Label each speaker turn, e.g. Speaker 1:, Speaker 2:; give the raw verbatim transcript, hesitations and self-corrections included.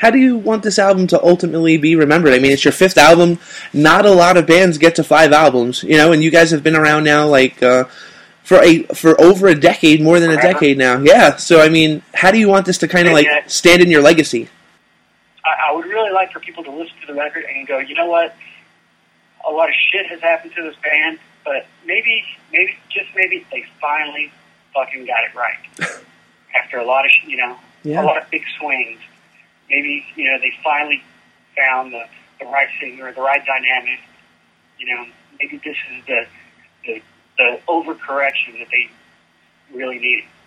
Speaker 1: how do you want this album to ultimately be remembered? I mean, it's your fifth album. Not a lot of bands get to five albums, you know, and you guys have been around now, like, uh, for a for over a decade, more than a
Speaker 2: Forever.
Speaker 1: decade now. Yeah, so, I mean, how do you want this to kind of, like,
Speaker 2: Yeah.
Speaker 1: stand in your legacy?
Speaker 2: I, I would really like for people to listen to the record and go, you know what? A lot of shit has happened to this band, but maybe, maybe, just maybe they finally fucking got it right. After a lot of, sh- you know,
Speaker 1: Yeah.
Speaker 2: a lot of big swings. Maybe, you know, they finally found the, the right singer, the right dynamic. You know, maybe this is the, the, the overcorrection that they really needed.